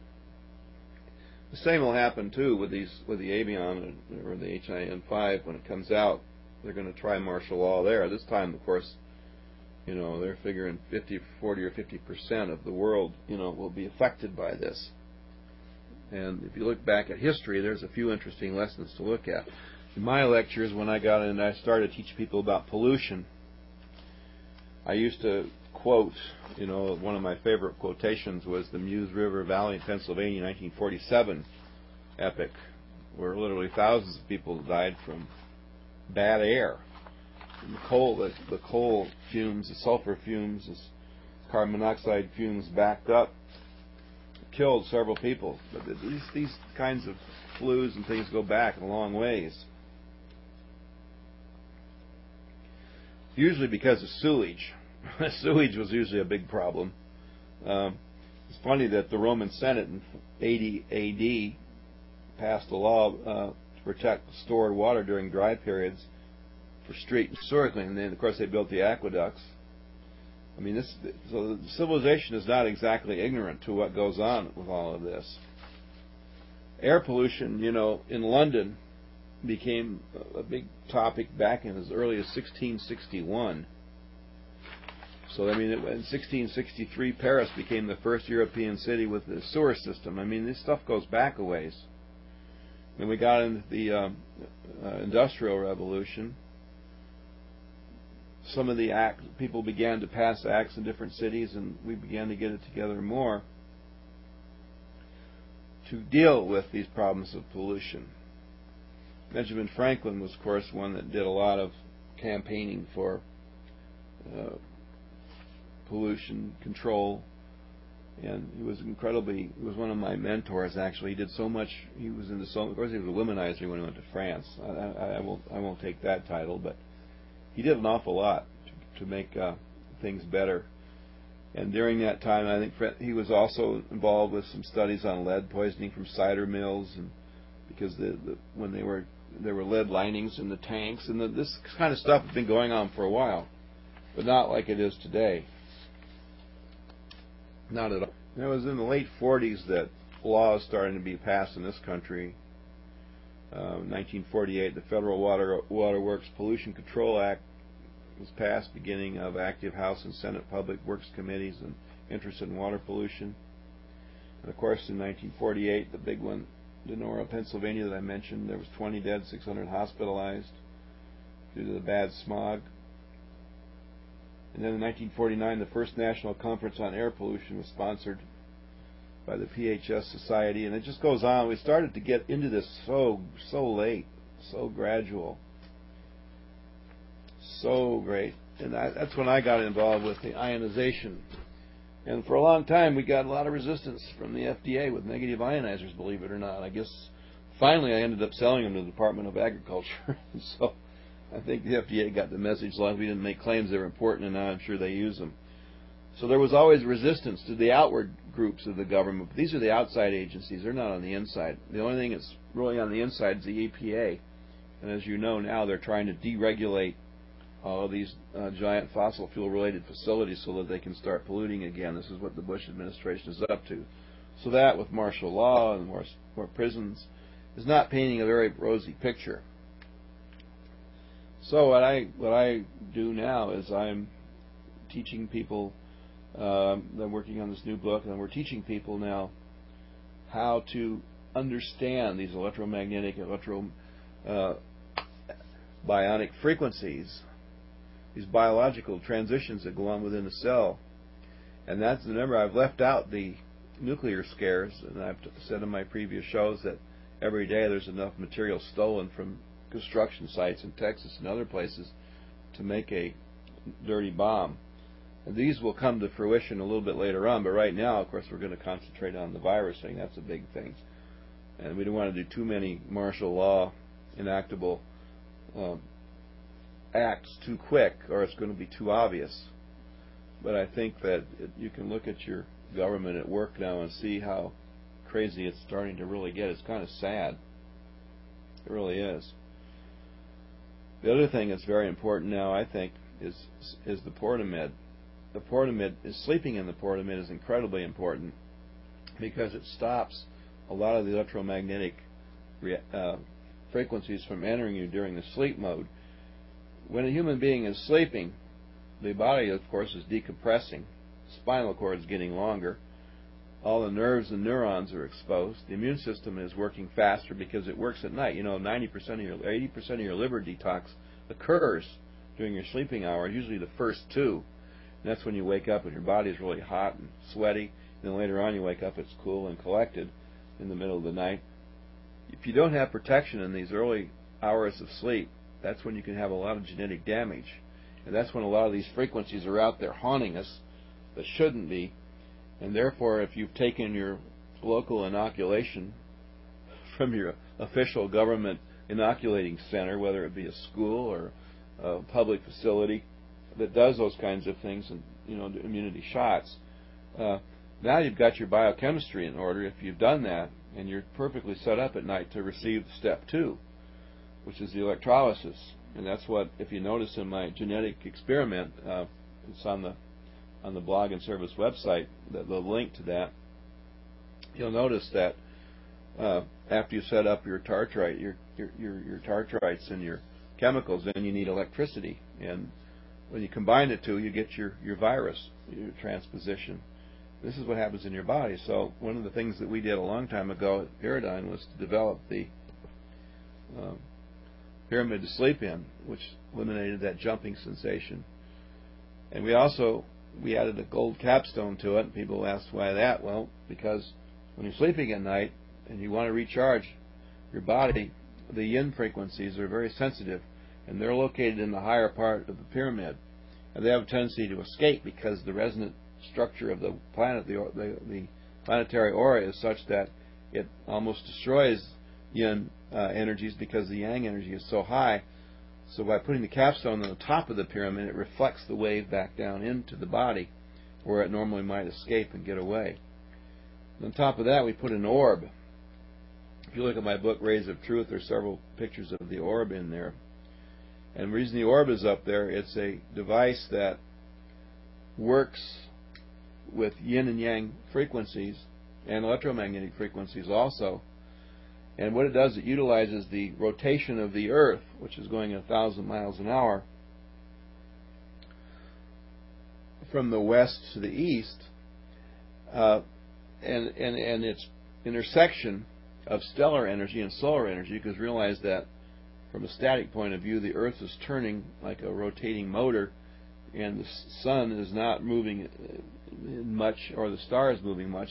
S1: The same will happen too with the avian or the HIN5 when it comes out. They're going to try martial law there. This time, of course, they're figuring 40 or 50% of the world, will be affected by this. And if you look back at history, there's a few interesting lessons to look at. In my lectures, when I got in, I started to teach people about pollution. I used to quote, one of my favorite quotations was the Meuse River Valley, Pennsylvania, 1947 epic, where literally thousands of people died from bad air. And the coal fumes, the sulfur fumes, the carbon monoxide fumes backed up, killed several people. But these kinds of flus and things go back a long ways. Usually because of sewage. Sewage was usually a big problem. It's funny that the Roman Senate in 80 AD passed a law to protect stored water during dry periods for street and sewer cleaning. And then, of course, they built the aqueducts. I mean, so civilization is not exactly ignorant to what goes on with all of this. Air pollution, in London became a big topic back in as early as 1661. So, in 1663, Paris became the first European city with a sewer system. This stuff goes back a ways. Then we got into the Industrial Revolution. Some of the people began to pass acts in different cities, and we began to get it together more to deal with these problems of pollution. Benjamin Franklin was, of course, one that did a lot of campaigning for pollution control, and he was one of my mentors, actually. He did so much. He was into of course, he was a womanizer when he went to France. I won't take that title, but he did an awful lot to make things better. And during that time, I think he was also involved with some studies on lead poisoning from cider mills, and because when there were lead linings in the tanks, and this kind of stuff had been going on for a while, but not like it is today. Not at all. And it was in the late 40s that laws started to be passed in this country. 1948, the Federal Waterworks Pollution Control Act was passed, beginning of active House and Senate Public Works Committees and interest in water pollution. And of course, in 1948, the big one, Donora, Pennsylvania, that I mentioned, there was 20 dead, 600 hospitalized due to the bad smog. And then in 1949, the first National Conference on Air Pollution was sponsored by the PHS Society, and it just goes on. We started to get into this so late, so gradual, so great. And that's when I got involved with the ionization. And for a long time, we got a lot of resistance from the FDA with negative ionizers, believe it or not. I guess finally I ended up selling them to the Department of Agriculture. So I think the FDA got the message, as long as we didn't make claims they were important, and now I'm sure they use them. So there was always resistance to the outward groups of the government. These are the outside agencies. They're not on the inside. The only thing that's really on the inside is the EPA. And as you know now, they're trying to deregulate all of these giant fossil fuel-related facilities so that they can start polluting again. This is what the Bush administration is up to. So that, with martial law and more prisons, is not painting a very rosy picture. So what I do now is I'm teaching people. I'm working on this new book, and we're teaching people now how to understand these electromagnetic, bionic frequencies, these biological transitions that go on within the cell. And that's, remember, I've left out the nuclear scares, and I've said in my previous shows that every day there's enough material stolen from construction sites in Texas and other places to make a dirty bomb. And these will come to fruition a little bit later on, but right now, of course, we're going to concentrate on the virus thing. That's a big thing. And we don't want to do too many martial law enactable acts too quick, or it's going to be too obvious. But I think that you can look at your government at work now and see how crazy it's starting to really get. It's kind of sad. It really is. The other thing that's very important now, I think, is the Portamid. The Portamid sleeping in the Portamid is incredibly important because it stops a lot of the electromagnetic frequencies from entering you during the sleep mode. When a human being is sleeping, the body, of course, is decompressing. Spinal cord is getting longer. All the nerves and neurons are exposed. The immune system is working faster because it works at night. You know, 80% of your liver detox occurs during your sleeping hours, usually the first two. And that's when you wake up and your body is really hot and sweaty. And then later on you wake up, it's cool and collected in the middle of the night. If you don't have protection in these early hours of sleep, that's when you can have a lot of genetic damage. And that's when a lot of these frequencies are out there haunting us that shouldn't be. And therefore, if you've taken your local inoculation from your official government inoculating center, whether it be a school or a public facility that does those kinds of things, and immunity shots, now you've got your biochemistry in order. If you've done that, and you're perfectly set up at night to receive step 2, which is the electrolysis. And that's what, if you notice in my genetic experiment, it's on the blog and service website, the link to that. You'll notice that after you set up your tartrite, your tartrites and your chemicals, then you need electricity. And when you combine the two, you get your virus, your transposition. This is what happens in your body. So one of the things that we did a long time ago at Paradigm was to develop the pyramid to sleep in, which eliminated that jumping sensation. And we added a gold capstone to it, and people asked why that. Well, because when you're sleeping at night and you want to recharge your body, the yin frequencies are very sensitive, and they're located in the higher part of the pyramid. And they have a tendency to escape because the resonant structure of the planet, the planetary aura, is such that it almost destroys yin energies because the yang energy is so high. So by putting the capstone on the top of the pyramid, it reflects the wave back down into the body where it normally might escape and get away. And on top of that, we put an orb. If you look at my book, Rays of Truth, there's several pictures of the orb in there. And the reason the orb is up there, it's a device that works with yin and yang frequencies and electromagnetic frequencies also. And what it does, it utilizes the rotation of the Earth, which is going at 1,000 miles an hour, from the west to the east, and its intersection of stellar energy and solar energy, because realize that from a static point of view, the Earth is turning like a rotating motor and the sun is not moving much, or the star is moving much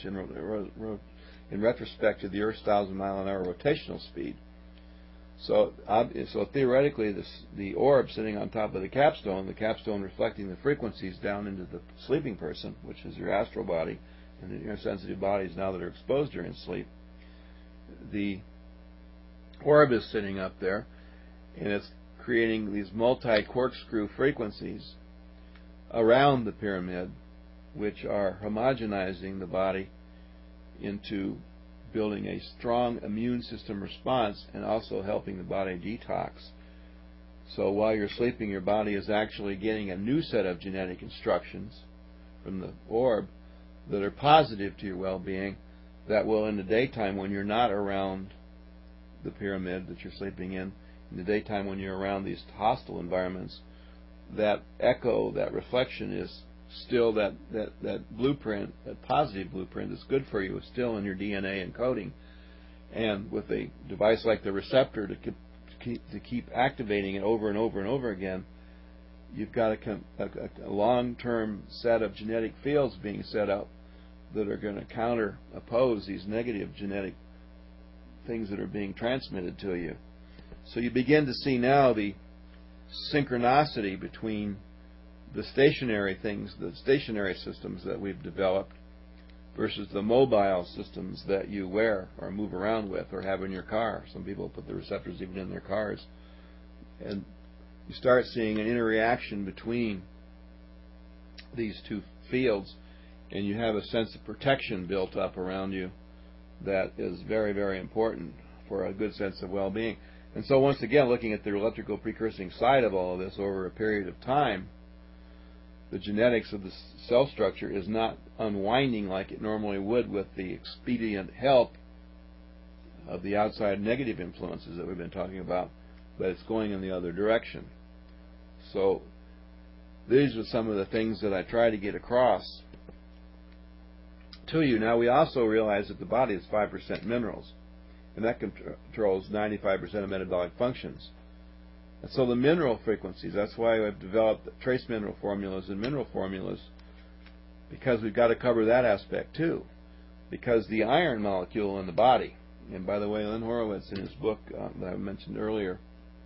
S1: in retrospect to the Earth's 1,000-mile-an-hour rotational speed. So theoretically, the orb sitting on top of the capstone reflecting the frequencies down into the sleeping person, which is your astral body, and the inner-sensitive bodies now that are exposed during sleep. The orb is sitting up there, and it's creating these multi-corkscrew frequencies around the pyramid, which are homogenizing the body into building a strong immune system response and also helping the body detox. So while you're sleeping, your body is actually getting a new set of genetic instructions from the orb that are positive to your well-being, that will, in the daytime when you're not around the pyramid that you're sleeping in the daytime when you're around these hostile environments, that echo, that reflection is still that blueprint, that positive blueprint that's good for you is still in your DNA encoding. And with a device like the receptor to keep activating it over and over and over again, you've got a long-term set of genetic fields being set up that are going to oppose these negative genetic things that are being transmitted to you. So you begin to see now the synchronicity between the stationary things, the stationary systems that we've developed versus the mobile systems that you wear or move around with or have in your car. Some people put the receptors even in their cars. And you start seeing an interaction between these two fields, and you have a sense of protection built up around you that is very, very important for a good sense of well-being. And so once again, looking at the electrical precursing side of all of this over a period of time, the genetics of the cell structure is not unwinding like it normally would with the expedient help of the outside negative influences that we've been talking about, but it's going in the other direction. So these are some of the things that I try to get across to you. Now, we also realize that the body is 5% minerals, and that controls 95% of metabolic functions. And so the mineral frequencies, that's why I've developed trace mineral formulas and mineral formulas, because we've got to cover that aspect too. Because the iron molecule in the body, and by the way, Len Horowitz in his book that I mentioned earlier,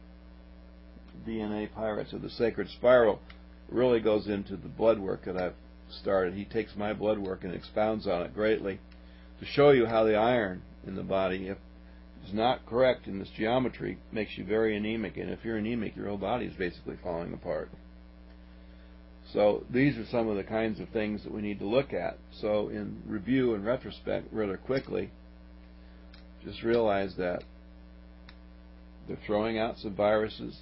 S1: DNA Pirates of the Sacred Spiral, really goes into the blood work that I've started. He takes my blood work and expounds on it greatly to show you how the iron in the body, if it's not correct in this geometry, makes you very anemic, and if you're anemic, your whole body is basically falling apart. So these are some of the kinds of things that we need to look at. So in review and retrospect, rather quickly, just realize that they're throwing out some viruses.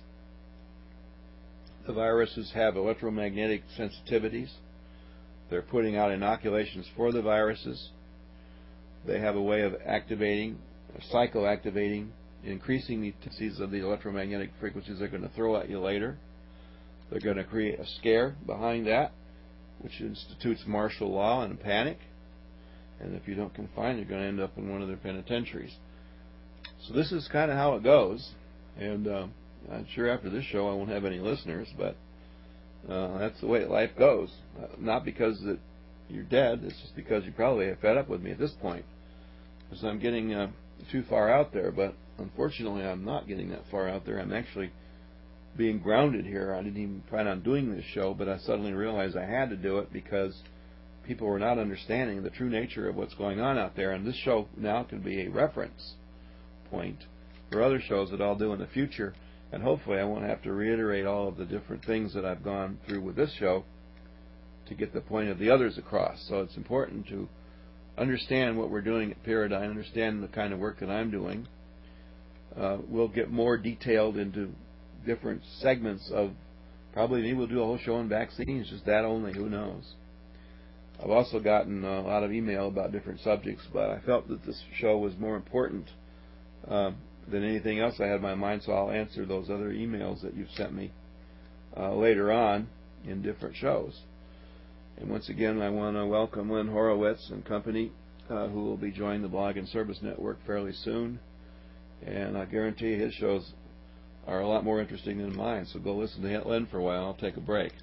S1: The viruses have electromagnetic sensitivities. They're putting out inoculations for the viruses. They have a way of activating, psychoactivating, increasing the intensities of the electromagnetic frequencies they're going to throw at you later. They're going to create a scare behind that, which institutes martial law and panic. And if you don't confine, you're going to end up in one of their penitentiaries. So this is kind of how it goes. And I'm sure after this show I won't have any listeners, but that's the way life goes. Not because that you're dead, it's just because you probably have fed up with me at this point. Because I'm getting too far out there, but unfortunately I'm not getting that far out there. I'm actually being grounded here. I didn't even plan on doing this show, but I suddenly realized I had to do it because people were not understanding the true nature of what's going on out there, and this show now can be a reference point for other shows that I'll do in the future, and hopefully I won't have to reiterate all of the different things that I've gone through with this show to get the point of the others across. So it's important to understand what we're doing at Paradigm, understand the kind of work that I'm doing. We'll get more detailed into different segments of, probably maybe we'll do a whole show on vaccines, just that only, who knows. I've also gotten a lot of email about different subjects, but I felt that this show was more important than anything else I had in my mind, so I'll answer those other emails that you've sent me later on in different shows. And once again, I want to welcome Len Horowitz and company, who will be joining the Blog and Service Network fairly soon. And I guarantee his shows are a lot more interesting than mine, so go listen to Len for a while. I'll take a break.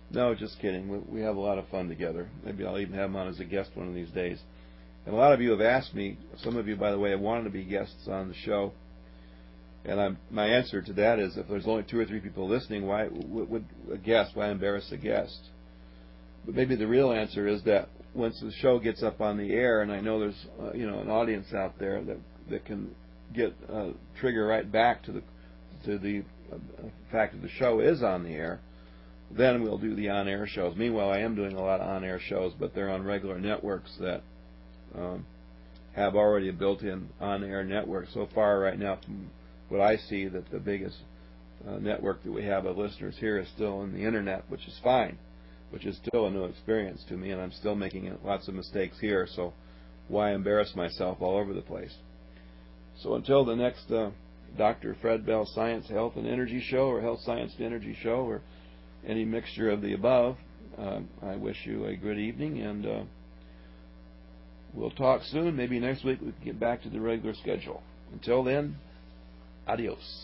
S1: No, just kidding. We have a lot of fun together. Maybe I'll even have him on as a guest one of these days. And a lot of you have asked me, some of you, by the way, have wanted to be guests on the show. And my answer to that is, if there's only 2 or 3 people listening, why would a guest? Why embarrass a guest? But maybe the real answer is that once the show gets up on the air, and I know there's an audience out there that can get trigger right back to the fact that the show is on the air, then we'll do the on-air shows. Meanwhile, I am doing a lot of on-air shows, but they're on regular networks that have already a built-in on-air network. So far, right now, from what I see, that the biggest network that we have of listeners here is still in the internet, which is fine, which is still a new experience to me, and I'm still making lots of mistakes here, so why embarrass myself all over the place? So until the next Dr. Fred Bell Science, Health, and Energy Show, or Health, Science, and Energy Show, or any mixture of the above, I wish you a good evening, and we'll talk soon. Maybe next week we can get back to the regular schedule. Until then, adios.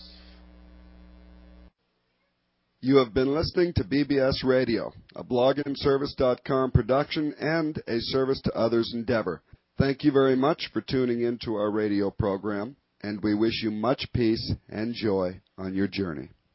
S2: You have been listening to BBS Radio, a blogandservice.com production and a service to others' endeavor. Thank you very much for tuning in to our radio program, and we wish you much peace and joy on your journey.